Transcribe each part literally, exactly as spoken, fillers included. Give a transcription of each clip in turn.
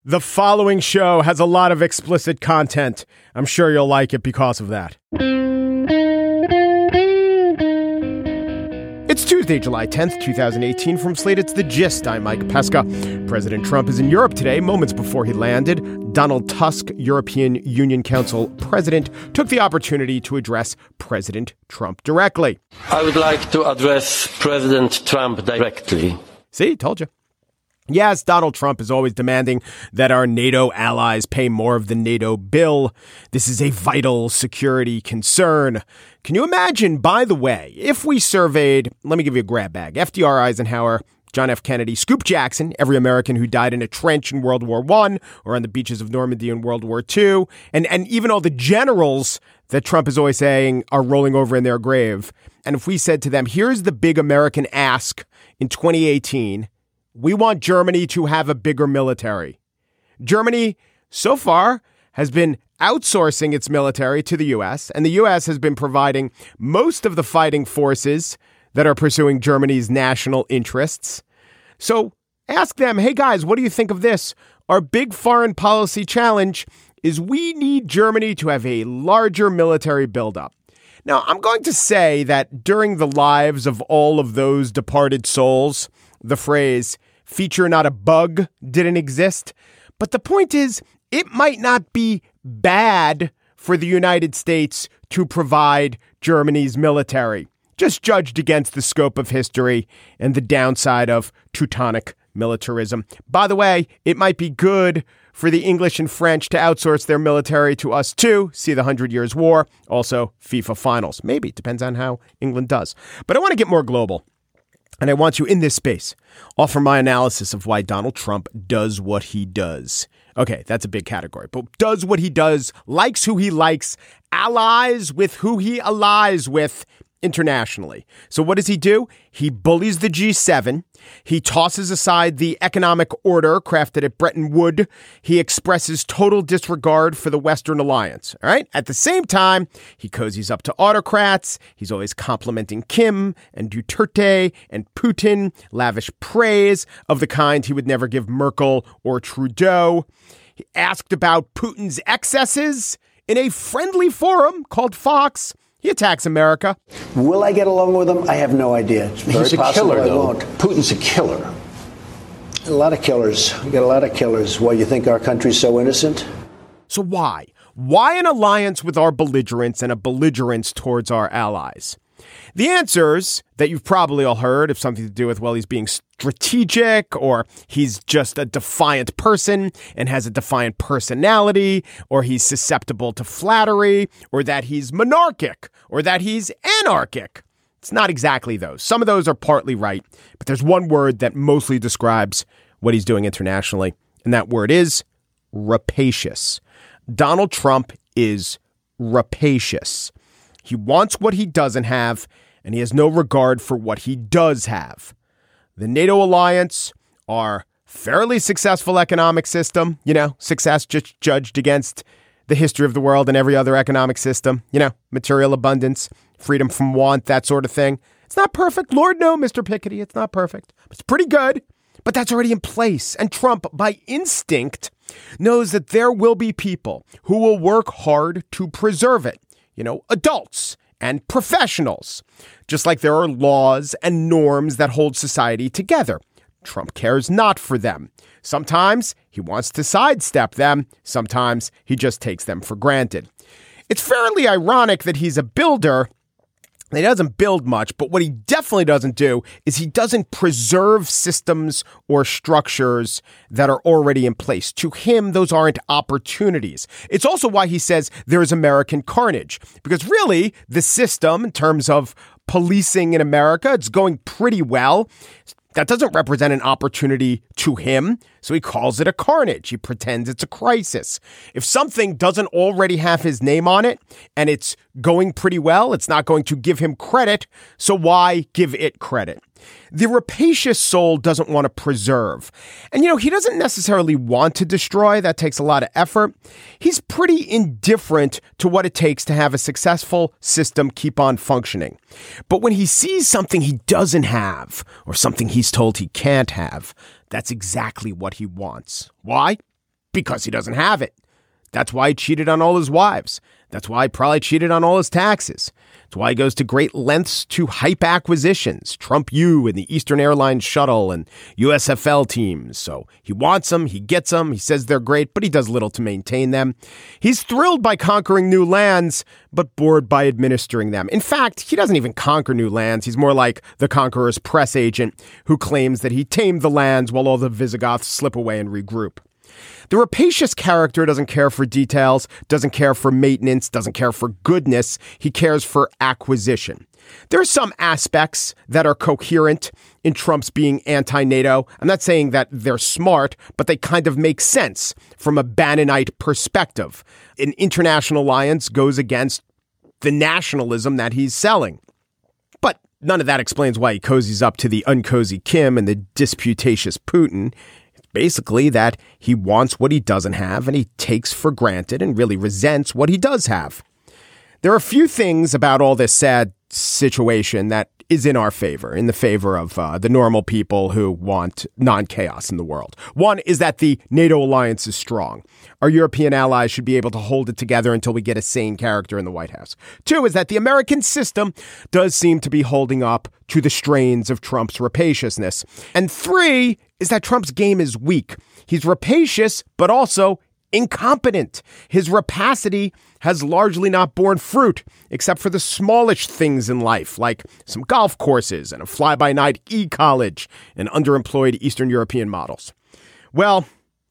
The following show has a lot of explicit content. I'm sure you'll like it because of that. It's Tuesday, July tenth, twenty eighteen. From Slate, it's The Gist. I'm Mike Pesca. President Trump is in Europe today. Moments before he landed, Donald Tusk, European Union Council president, took the opportunity to address President Trump directly. I would like to address President Trump directly. See, told you. Yes, Donald Trump is always demanding that our NATO allies pay more of the NATO bill. This is a vital security concern. Can you imagine, by the way, if we surveyed, let me give you a grab bag, F D R Eisenhower, John F. Kennedy, Scoop Jackson, every American who died in a trench in World War One or on the beaches of Normandy in World War Two, and, and even all the generals that Trump is always saying are rolling over in their grave. And if we said to them, here's the big American ask in twenty eighteen, we want Germany to have a bigger military. Germany, so far, has been outsourcing its military to the U S, and the U S has been providing most of the fighting forces that are pursuing Germany's national interests. So ask them, hey guys, what do you think of this? Our big foreign policy challenge is we need Germany to have a larger military buildup. Now, I'm going to say that during the lives of all of those departed souls, the phrase feature not a bug didn't exist. But the point is, it might not be bad for the United States to provide Germany's military, just judged against the scope of history and the downside of Teutonic militarism. By the way, it might be good for the English and French to outsource their military to us too. See the Hundred Years' War, also FIFA finals. Maybe, it depends on how England does. But I want to get more global. And I want to, in this space, offer my analysis of why Donald Trump does what he does. Okay, that's a big category, but does what he does, likes who he likes, allies with who he allies with internationally. So what does he do? He bullies the G seven. He tosses aside the economic order crafted at Bretton Woods. He expresses total disregard for the Western alliance. All right. At the same time, he cozies up to autocrats. He's always complimenting Kim and Duterte and Putin, lavish praise of the kind he would never give Merkel or Trudeau. He asked about Putin's excesses in a friendly forum called Fox. He attacks America. Will I get along with him? I have no idea. It's very He's a possible killer, I though. won't. Putin's a killer. A lot of killers. We got a lot of killers. Why, you think our country's so innocent? So why? Why an alliance with our belligerents and a belligerence towards our allies? The answers that you've probably all heard have something to do with, well, he's being strategic, or he's just a defiant person and has a defiant personality, or he's susceptible to flattery, or that he's monarchic, or that he's anarchic. It's not exactly those. Some of those are partly right, but there's one word that mostly describes what he's doing internationally, and that word is rapacious. Donald Trump is rapacious. He wants what he doesn't have, and he has no regard for what he does have. The NATO alliance, our fairly successful economic system, you know, success just judged against the history of the world and every other economic system, you know, material abundance, freedom from want, that sort of thing. It's not perfect. Lord, no, Mister Piketty, it's not perfect. It's pretty good, but that's already in place. And Trump, by instinct, knows that there will be people who will work hard to preserve it. You know, adults and professionals, just like there are laws and norms that hold society together. Trump cares not for them. Sometimes he wants to sidestep them. Sometimes he just takes them for granted. It's fairly ironic that he's a builder. He doesn't build much, but what he definitely doesn't do is he doesn't preserve systems or structures that are already in place. To him, those aren't opportunities. It's also why he says there is American carnage, because really the system in terms of policing in America, it's going pretty well. That doesn't represent an opportunity to him, so he calls it a carnage. He pretends it's a crisis. If something doesn't already have his name on it and it's going pretty well, it's not going to give him credit, so why give it credit? The rapacious soul doesn't want to preserve. And, you know, he doesn't necessarily want to destroy. That takes a lot of effort. He's pretty indifferent to what it takes to have a successful system keep on functioning. But when he sees something he doesn't have or something he's told he can't have, that's exactly what he wants. Why? Because he doesn't have it. That's why he cheated on all his wives. That's why he probably cheated on all his taxes. That's why he goes to great lengths to hype acquisitions, Trump U and the Eastern Airlines shuttle and U S F L teams. So he wants them, he gets them, he says they're great, but he does little to maintain them. He's thrilled by conquering new lands, but bored by administering them. In fact, he doesn't even conquer new lands. He's more like the conqueror's press agent who claims that he tamed the lands while all the Visigoths slip away and regroup. The rapacious character doesn't care for details, doesn't care for maintenance, doesn't care for goodness. He cares for acquisition. There are some aspects that are coherent in Trump's being anti-NATO. I'm not saying that they're smart, but they kind of make sense from a Bannonite perspective. An international alliance goes against the nationalism that he's selling. But none of that explains why he cozies up to the uncozy Kim and the disputatious Putin. Basically that he wants what he doesn't have and he takes for granted and really resents what he does have. There are a few things about all this sad situation that is in our favor, in the favor of uh, the normal people who want non-chaos in the world. One is that the NATO alliance is strong. Our European allies should be able to hold it together until we get a sane character in the White House. Two is that the American system does seem to be holding up to the strains of Trump's rapaciousness. And three is that Trump's game is weak. He's rapacious, but also incompetent. His rapacity has largely not borne fruit, except for the smallish things in life, like some golf courses and a fly-by-night e-college and underemployed Eastern European models. Well,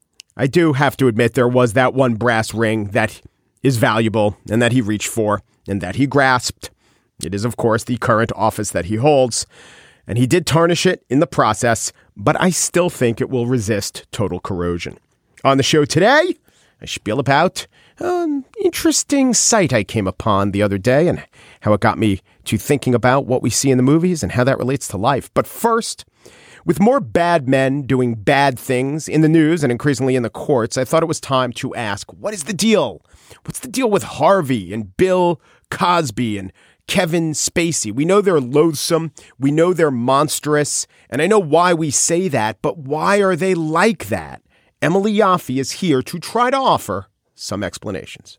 I do have to admit there was that one brass ring that is valuable and that he reached for and that he grasped. It is, of course, the current office that he holds, and he did tarnish it in the process, but I still think it will resist total corrosion. On the show today, I spiel about an interesting sight I came upon the other day and how it got me to thinking about what we see in the movies and how that relates to life. But first, with more bad men doing bad things in the news and increasingly in the courts, I thought it was time to ask, what is the deal? What's the deal with Harvey and Bill Cosby and Kevin Spacey? We know they're loathsome. We know they're monstrous. And I know why we say that, but why are they like that? Emily Yoffe is here to try to offer some explanations.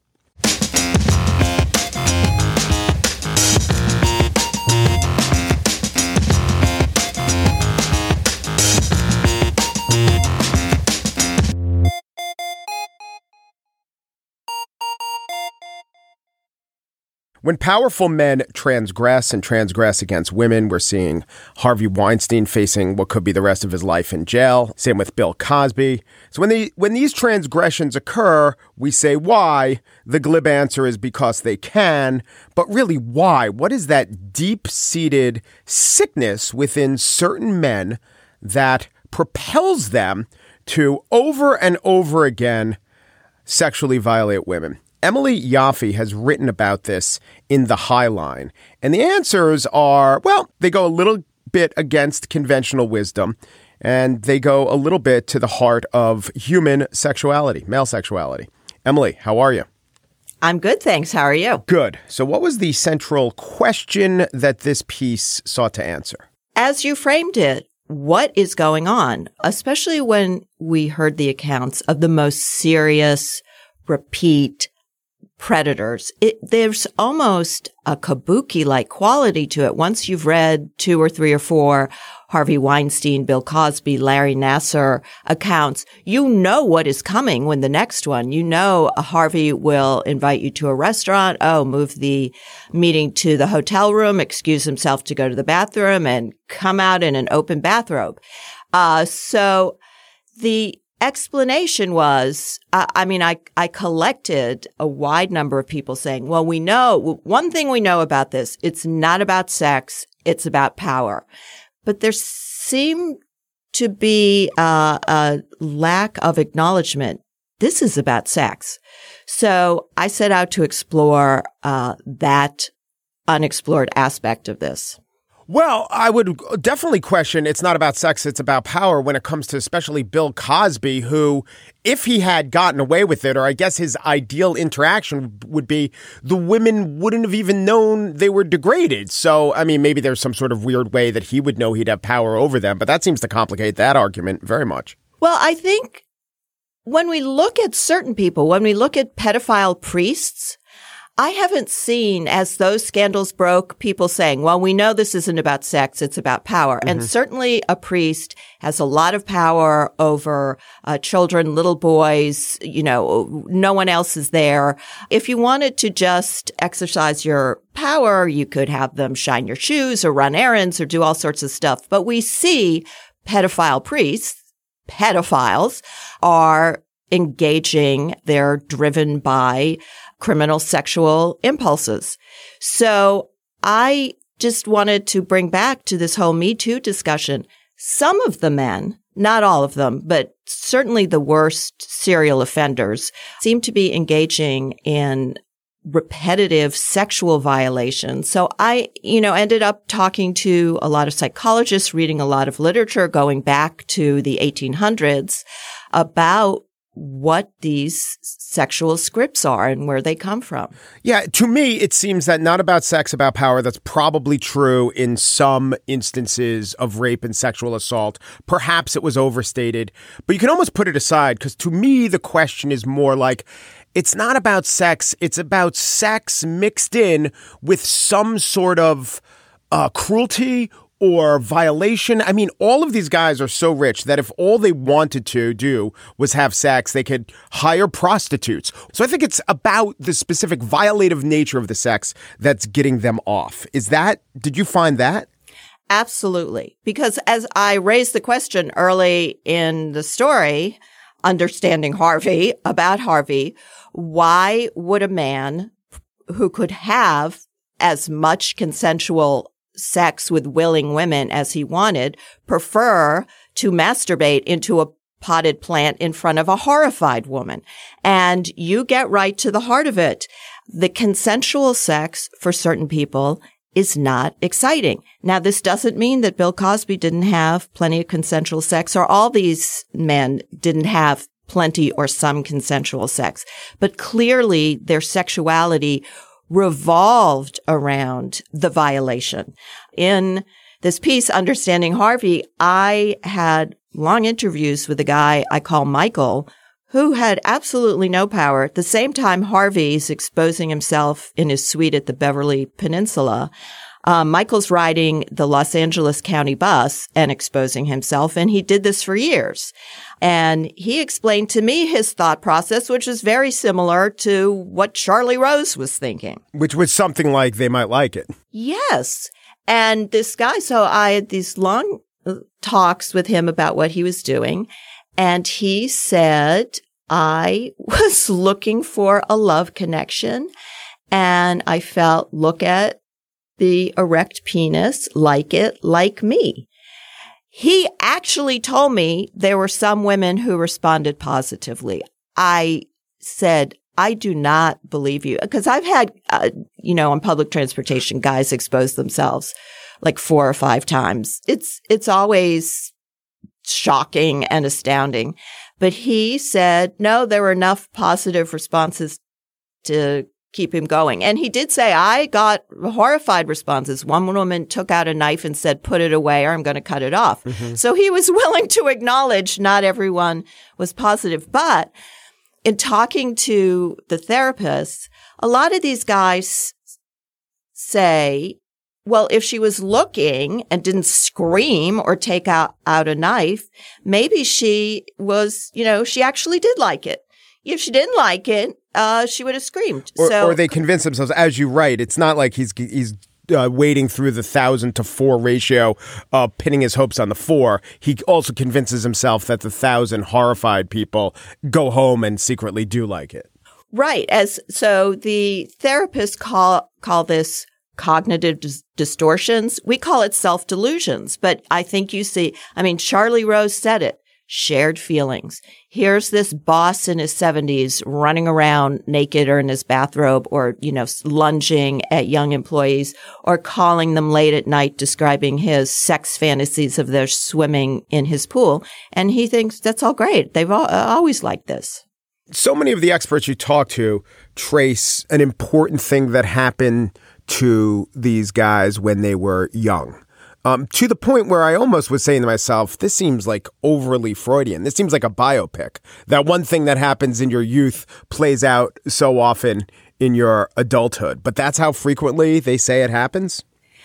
When powerful men transgress and transgress against women, we're seeing Harvey Weinstein facing what could be the rest of his life in jail. Same with Bill Cosby. So when they, when these transgressions occur, we say why. The glib answer is because they can. But really, why? What is that deep-seated sickness within certain men that propels them to over and over again sexually violate women? Emily Yoffe has written about this in The High Line, and the answers are, well, they go a little bit against conventional wisdom, and they go a little bit to the heart of human sexuality, male sexuality. Emily, how are you? I'm good, thanks. How are you? Good. So what was the central question that this piece sought to answer? As you framed it, what is going on, especially when we heard the accounts of the most serious, repeat predators? It, there's almost a kabuki-like quality to it. Once you've read two or three or four Harvey Weinstein, Bill Cosby, Larry Nassar accounts, you know what is coming when the next one. You know a Harvey will invite you to a restaurant, oh, move the meeting to the hotel room, excuse himself to go to the bathroom, and come out in an open bathrobe. Uh, so the explanation was, uh, I mean, I, I collected a wide number of people saying, well, we know, one thing we know about this, it's not about sex, it's about power. But there seemed to be uh, a lack of acknowledgement. This is about sex. So I set out to explore uh, that unexplored aspect of this. Well, I would definitely question it's not about sex, it's about power when it comes to especially Bill Cosby, who, if he had gotten away with it, or I guess his ideal interaction would be the women wouldn't have even known they were degraded. So, I mean, maybe there's some sort of weird way that he would know he'd have power over them, but that seems to complicate that argument very much. Well, I think when we look at certain people, when we look at pedophile priests, I haven't seen, as those scandals broke, people saying, well, we know this isn't about sex, it's about power. Mm-hmm. And certainly a priest has a lot of power over uh, children, little boys, you know, no one else is there. If you wanted to just exercise your power, you could have them shine your shoes or run errands or do all sorts of stuff. But we see pedophile priests, pedophiles, are engaging, they're driven by criminal sexual impulses. So I just wanted to bring back to this whole Me Too discussion. Some of the men, not all of them, but certainly the worst serial offenders seem to be engaging in repetitive sexual violations. So I, you know, ended up talking to a lot of psychologists, reading a lot of literature going back to the eighteen hundreds about what these sexual scripts are and where they come from. Yeah, to me, it seems that not about sex, about power. That's probably true in some instances of rape and sexual assault. Perhaps it was overstated, but you can almost put it aside because to me, the question is more like, it's not about sex. It's about sex mixed in with some sort of uh, cruelty or violation. I mean, all of these guys are so rich that if all they wanted to do was have sex, they could hire prostitutes. So I think it's about the specific violative nature of the sex that's getting them off. Is that, did you find that? Absolutely. Because as I raised the question early in the story, Understanding Harvey, about Harvey, why would a man who could have as much consensual sex with willing women as he wanted prefer to masturbate into a potted plant in front of a horrified woman? And you get right to the heart of it. The consensual sex for certain people is not exciting. Now, this doesn't mean that Bill Cosby didn't have plenty of consensual sex, or all these men didn't have plenty or some consensual sex. But clearly their sexuality revolved around the violation. In this piece, Understanding Harvey, I had long interviews with a guy I call Michael, who had absolutely no power. At the same time, Harvey's exposing himself in his suite at the Beverly Peninsula. Um, Michael's riding the Los Angeles County bus and exposing himself, and he did this for years. And he explained to me his thought process, which is very similar to what Charlie Rose was thinking. Which was something like they might like it. Yes. And this guy, so I had these long talks with him about what he was doing. And he said, I was looking for a love connection. And I felt, look at the erect penis, like it, like me. He actually told me there were some women who responded positively. I said, I do not believe you. Because I've had, uh, you know, on public transportation, guys expose themselves like four or five times. It's, it's always shocking and astounding. But he said, no, there were enough positive responses to keep him going. And he did say, I got horrified responses. One woman took out a knife and said, put it away or I'm going to cut it off. Mm-hmm. So he was willing to acknowledge not everyone was positive. But in talking to the therapists, a lot of these guys say, well, if she was looking and didn't scream or take out, out a knife, maybe she was, you know, she actually did like it. If she didn't like it, uh, she would have screamed. Or, so, or they convince themselves, as you write, it's not like he's he's uh, wading through the thousand to four ratio, uh, pinning his hopes on the four. He also convinces himself that the thousand horrified people go home and secretly do like it. Right. As so, the therapists call call this cognitive dis- distortions. We call it self-delusions. But I think you see, I mean, Charlie Rose said it. Shared feelings. Here's this boss in his seventies running around naked or in his bathrobe or, you know, lunging at young employees or calling them late at night, describing his sex fantasies of their swimming in his pool. And he thinks that's all great. They've all, uh, always liked this. So many of the experts you talk to trace an important thing that happened to these guys when they were young. Um, to the point where I almost was saying to myself, this seems like overly Freudian. This seems like a biopic. That one thing that happens in your youth plays out so often in your adulthood. But that's how frequently they say it happens?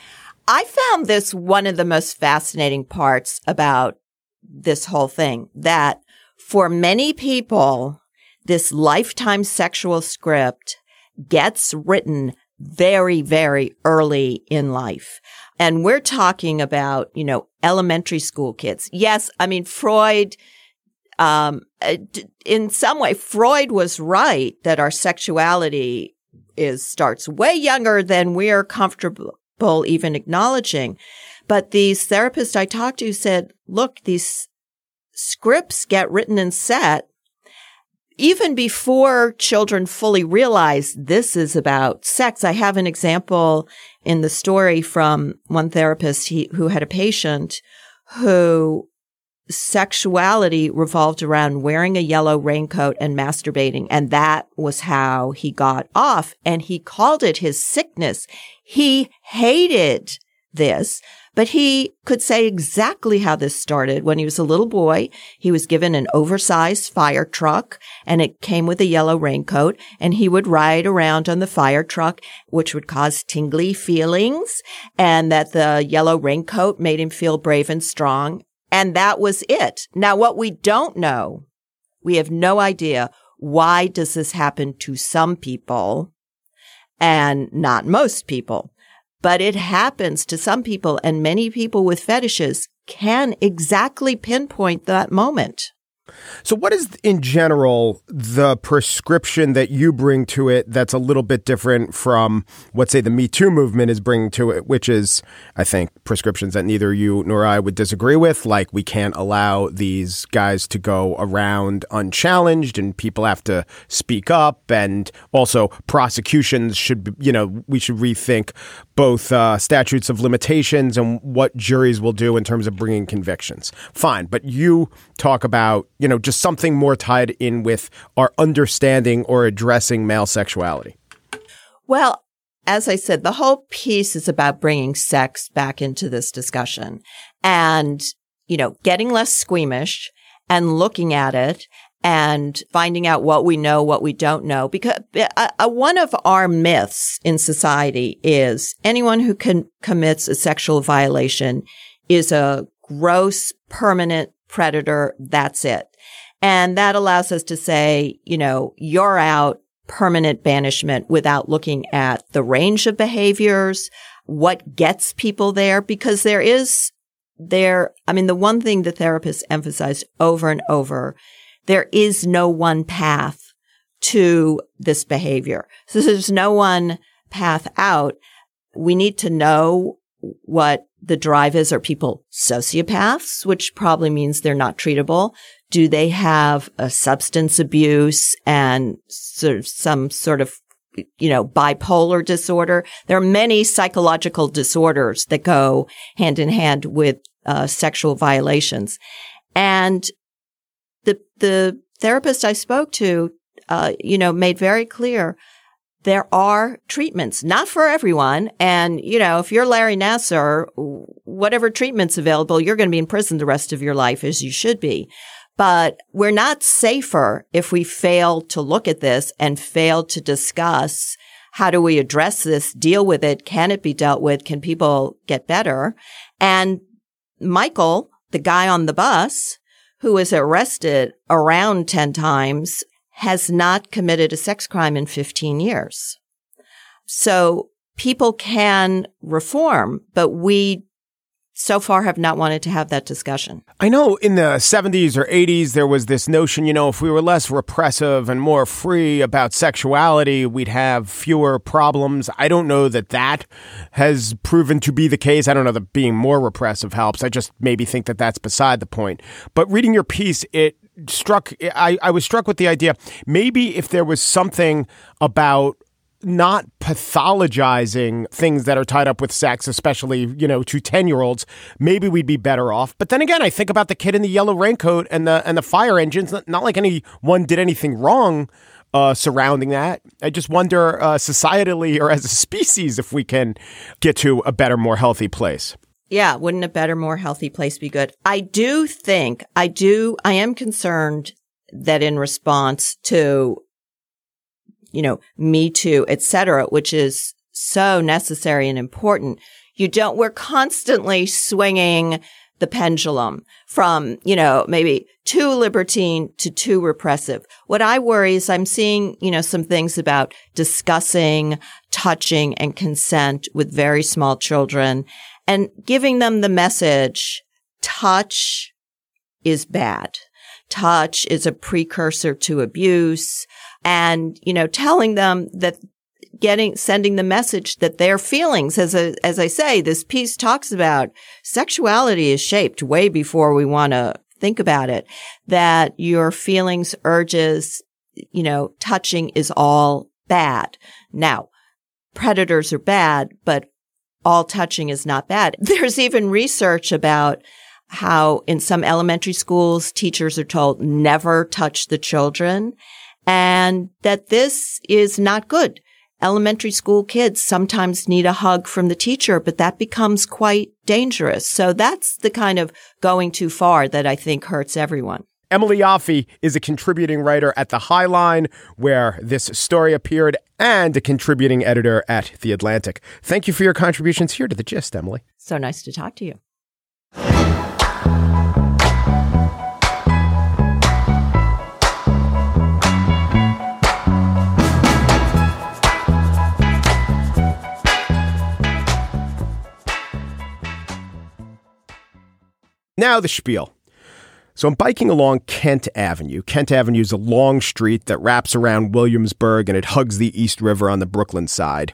I found this one of the most fascinating parts about this whole thing, that for many people, this lifetime sexual script gets written very, very early in life. And we're talking about, you know, elementary school kids. Yes, I mean, Freud, um, in some way, Freud was right that our sexuality is starts way younger than we're comfortable even acknowledging. But these therapists I talked to said, look, these scripts get written and set even before children fully realize this is about sex. I have an example in the story from one therapist he, who had a patient who sexuality revolved around wearing a yellow raincoat and masturbating. And that was how he got off. And he called it his sickness. He hated this, but he could say exactly how this started. When he was a little boy, he was given an oversized fire truck and it came with a yellow raincoat, and he would ride around on the fire truck, which would cause tingly feelings, and that the yellow raincoat made him feel brave and strong. And that was it. Now, what we don't know, we have no idea, why does this happen to some people and not most people? But it happens to some people, and many people with fetishes can exactly pinpoint that moment. So what is, in general, the prescription that you bring to it that's a little bit different from what, say, the Me Too movement is bringing to it, which is, I think, prescriptions that neither you nor I would disagree with, like we can't allow these guys to go around unchallenged and people have to speak up, and also prosecutions should, you know, we should rethink both uh, statutes of limitations and what juries will do in terms of bringing convictions. Fine, but you talk about, you know, just something more tied in with our understanding or addressing male sexuality. Well, as I said, the whole piece is about bringing sex back into this discussion and, you know, getting less squeamish and looking at it and finding out what we know, what we don't know. Because uh, uh, one of our myths in society is anyone who can, commits a sexual violation is a gross, permanent predator. That's it. And that allows us to say, you know, you're out, permanent banishment, without looking at the range of behaviors, what gets people there, because there is there. I mean, the one thing the therapists emphasized over and over, there is no one path to this behavior. So there's no one path out. We need to know what the drive is. Are people sociopaths, which probably means they're not treatable? Do they have a substance abuse and sort of some sort of, you know, bipolar disorder? There are many psychological disorders that go hand in hand with uh, sexual violations. And the the therapist I spoke to, uh, you know, made very clear there are treatments, not for everyone. And, you know, if you're Larry Nassar, whatever treatment's available, you're going to be in prison the rest of your life, as you should be. But we're not safer if we fail to look at this and fail to discuss how do we address this, deal with it, can it be dealt with, can people get better? And Michael, the guy on the bus who was arrested around ten times, has not committed a sex crime in fifteen years. So people can reform, but we so far have not wanted to have that discussion. I know in the seventies or eighties, there was this notion, you know, if we were less repressive and more free about sexuality, we'd have fewer problems. I don't know that that has proven to be the case. I don't know that being more repressive helps. I just maybe think that that's beside the point. But reading your piece, it struck, I, I was struck with the idea, maybe if there was something about not pathologizing things that are tied up with sex, especially, you know, to ten-year-olds, maybe we'd be better off. But then again, I think about the kid in the yellow raincoat and the and the fire engines. Not, not like anyone did anything wrong uh, surrounding that. I just wonder, uh, societally or as a species, if we can get to a better, more healthy place. Yeah, wouldn't a better, more healthy place be good? I do think, I do, I am concerned that in response to, you know, Me Too, et cetera, which is so necessary and important, you don't, we're constantly swinging the pendulum from, you know, maybe too libertine to too repressive. What I worry is I'm seeing, you know, some things about discussing, touching, and consent with very small children and giving them the message, touch is bad. Touch is a precursor to abuse. And, you know, telling them that getting, sending the message that their feelings, as a, as I say, this piece talks about sexuality is shaped way before we want to think about it, that your feelings, urges, you know, touching is all bad. Now, predators are bad, but all touching is not bad. There's even research about how in some elementary schools, teachers are told never touch the children and that this is not good. Elementary school kids sometimes need a hug from the teacher, but that becomes quite dangerous. So that's the kind of going too far that I think hurts everyone. Emily Yoffe is a contributing writer at The Highline, where this story appeared, and a contributing editor at The Atlantic. Thank you for your contributions here to The Gist, Emily. So nice to talk to you. Now the spiel. So I'm biking along Kent Avenue. Kent Avenue is a long street that wraps around Williamsburg and it hugs the East River on the Brooklyn side.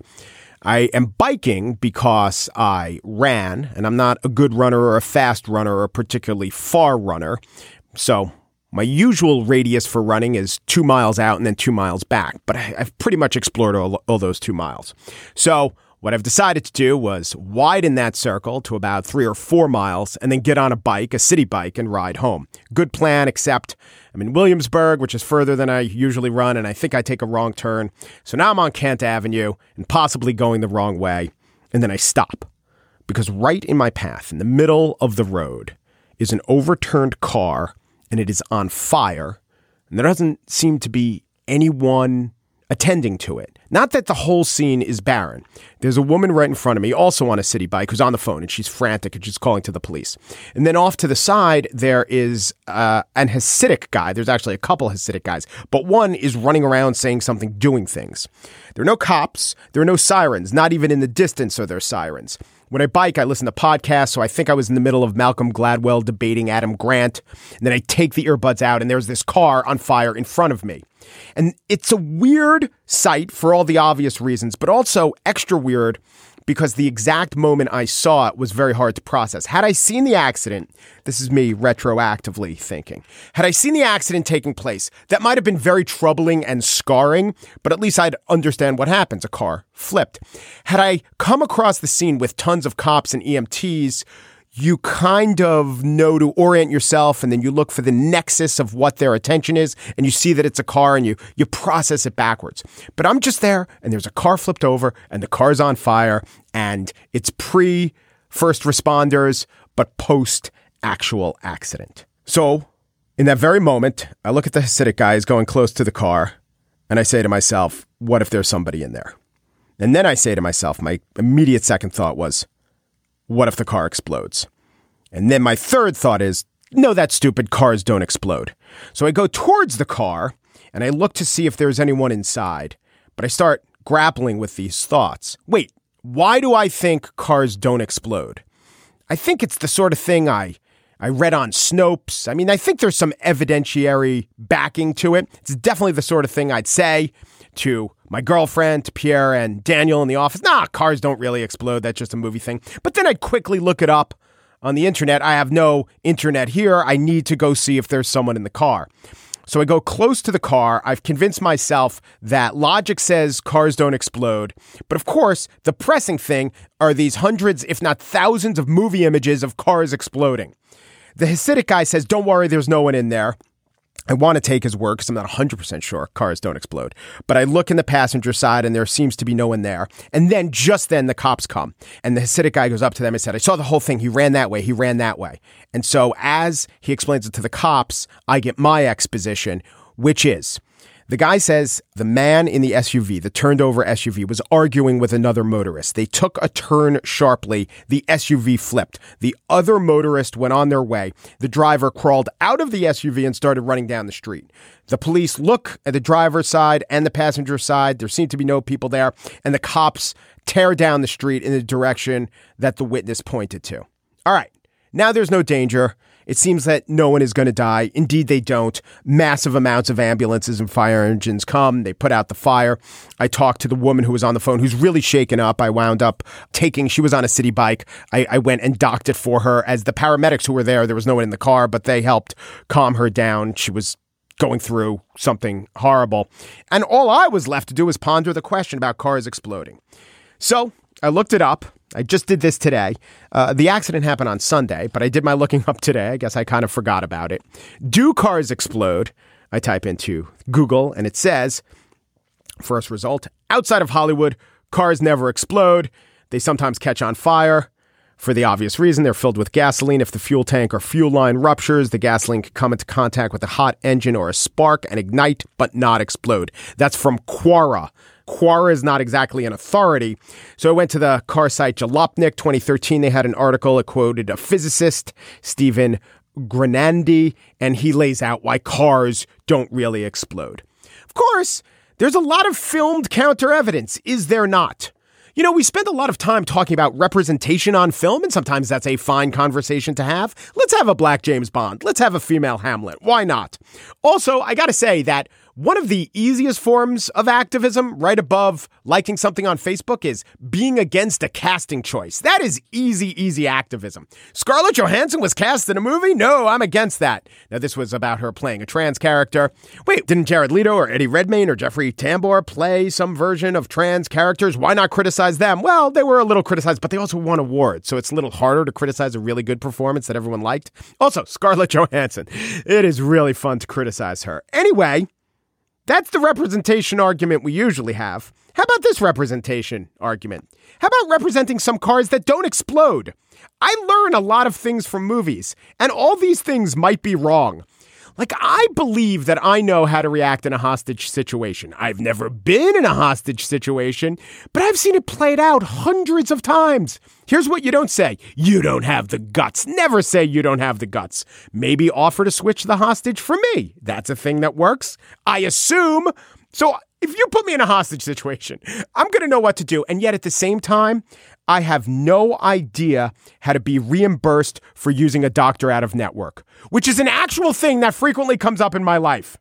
I am biking because I ran, and I'm not a good runner or a fast runner or a particularly far runner. So my usual radius for running is two miles out and then two miles back, but I've pretty much explored all, all those two miles. So what I've decided to do was widen that circle to about three or four miles and then get on a bike, a city bike, and ride home. Good plan, except I'm in Williamsburg, which is further than I usually run, and I think I take a wrong turn. So now I'm on Kent Avenue and possibly going the wrong way, and then I stop. Because right in my path, in the middle of the road, is an overturned car, and it is on fire, and there doesn't seem to be anyone attending to it. Not that the whole scene is barren. There's a woman right in front of me, also on a city bike, who's on the phone, and she's frantic, and she's calling to the police. And then off to the side, there is uh, an Hasidic guy. There's actually a couple Hasidic guys, but one is running around saying something, doing things. There are no cops. There are no sirens. Not even in the distance are there sirens. When I bike, I listen to podcasts, so I think I was in the middle of Malcolm Gladwell debating Adam Grant, and then I take the earbuds out, and there's this car on fire in front of me. And it's a weird sight for all the obvious reasons, but also extra weird because the exact moment I saw it was very hard to process. Had I seen the accident, this is me retroactively thinking, had I seen the accident taking place, that might have been very troubling and scarring, but at least I'd understand what happens. A car flipped. Had I come across the scene with tons of cops and E M Ts, you kind of know to orient yourself, and then you look for the nexus of what their attention is, and you see that it's a car, and you you process it backwards. But I'm just there, and there's a car flipped over, and the car's on fire, and it's pre-first responders, but post-actual accident. So, in that very moment, I look at the Hasidic guys going close to the car, and I say to myself, what if there's somebody in there? And then I say to myself, my immediate second thought was, what if the car explodes? And then my third thought is, no, that's stupid. Cars don't explode. So I go towards the car and I look to see if there's anyone inside. But I start grappling with these thoughts. Wait, why do I think cars don't explode? I think it's the sort of thing I, I read on Snopes. I mean, I think there's some evidentiary backing to it. It's definitely the sort of thing I'd say to my girlfriend, to Pierre and Daniel in the office. Nah, cars don't really explode. That's just a movie thing. But then I'd quickly look it up on the internet. I have no internet here. I need to go see if there's someone in the car. So I go close to the car. I've convinced myself that logic says cars don't explode. But of course, the pressing thing are these hundreds, if not thousands of movie images of cars exploding. The Hasidic guy says, don't worry, there's no one in there. I want to take his word because I'm not one hundred percent sure cars don't explode. But I look in the passenger side and there seems to be no one there. And then just then the cops come and the Hasidic guy goes up to them and said, I saw the whole thing. He ran that way. He ran that way. And so as he explains it to the cops, I get my exposition, which is the guy says the man in the S U V, the turned over S U V, was arguing with another motorist. They took a turn sharply. The S U V flipped. The other motorist went on their way. The driver crawled out of the S U V and started running down the street. The police look at the driver's side and the passenger side. There seem to be no people there. And the cops tear down the street in the direction that the witness pointed to. All right. Now there's no danger. It seems that no one is going to die. Indeed, they don't. Massive amounts of ambulances and fire engines come. They put out the fire. I talked to the woman who was on the phone who's really shaken up. I wound up taking, she was on a city bike. I, I went and docked it for her. As the paramedics who were there, there was no one in the car, but they helped calm her down. She was going through something horrible. And all I was left to do was ponder the question about cars exploding. So I looked it up. I just did this today. Uh, the accident happened on Sunday, but I did my looking up today. I guess I kind of forgot about it. Do cars explode? I type into Google and it says, first result, outside of Hollywood, cars never explode. They sometimes catch on fire. For the obvious reason, they're filled with gasoline. If the fuel tank or fuel line ruptures, the gasoline can come into contact with a hot engine or a spark and ignite, but not explode. That's from Quora. Quora is not exactly an authority. So I went to the car site Jalopnik. twenty thirteen, they had an article. It quoted a physicist, Stephen Granandi, and he lays out why cars don't really explode. Of course, there's a lot of filmed counter evidence, is there not? You know, we spend a lot of time talking about representation on film, and sometimes that's a fine conversation to have. Let's have a black James Bond. Let's have a female Hamlet. Why not? Also, I got to say that one of the easiest forms of activism, right above liking something on Facebook, is being against a casting choice. That is easy, easy activism. Scarlett Johansson was cast in a movie? No, I'm against that. Now, this was about her playing a trans character. Wait, didn't Jared Leto or Eddie Redmayne or Jeffrey Tambor play some version of trans characters? Why not criticize them? Well, they were a little criticized, but they also won awards, so it's a little harder to criticize a really good performance that everyone liked. Also, Scarlett Johansson. It is really fun to criticize her. Anyway, that's the representation argument we usually have. How about this representation argument? How about representing some cars that don't explode? I learn a lot of things from movies, and all these things might be wrong. Like, I believe that I know how to react in a hostage situation. I've never been in a hostage situation, but I've seen it played out hundreds of times. Here's what you don't say. You don't have the guts. Never say you don't have the guts. Maybe offer to switch the hostage for me. That's a thing that works. I assume. So if you put me in a hostage situation, I'm going to know what to do. And yet at the same time, I have no idea how to be reimbursed for using a doctor out of network, which is an actual thing that frequently comes up in my life.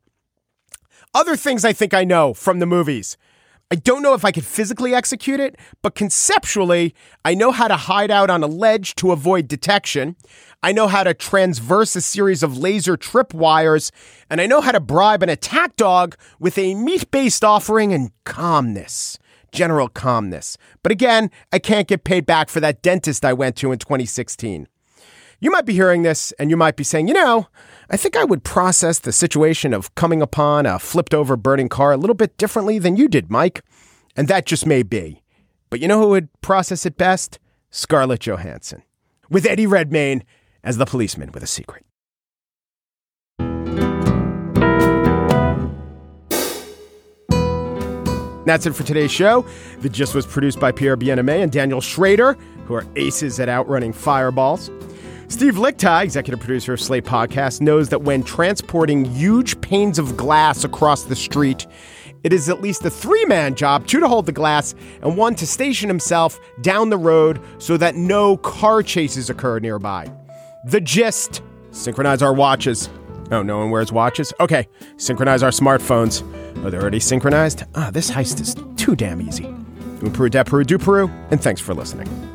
Other things I think I know from the movies. I don't know if I could physically execute it, but conceptually, I know how to hide out on a ledge to avoid detection. I know how to transverse a series of laser tripwires, and I know how to bribe an attack dog with a meat-based offering and calmness. General calmness. But again, I can't get paid back for that dentist I went to in twenty sixteen. You might be hearing this and you might be saying, you know, I think I would process the situation of coming upon a flipped over burning car a little bit differently than you did, Mike. And that just may be. But you know who would process it best? Scarlett Johansson. With Eddie Redmayne as the policeman with a secret. That's it for today's show. The Gist was produced by Pierre Bien-Aimé and Daniel Schrader, who are aces at outrunning fireballs. Steve Lickteig, executive producer of Slate Podcast, knows that when transporting huge panes of glass across the street, it is at least a three-man job, two to hold the glass and one to station himself down the road so that no car chases occur nearby. The Gist. Synchronize our watches. Oh, no one wears watches? Okay, synchronize our smartphones. Are they already synchronized? Ah, this heist is too damn easy. Un Peru, de Peru, du Peru, and thanks for listening.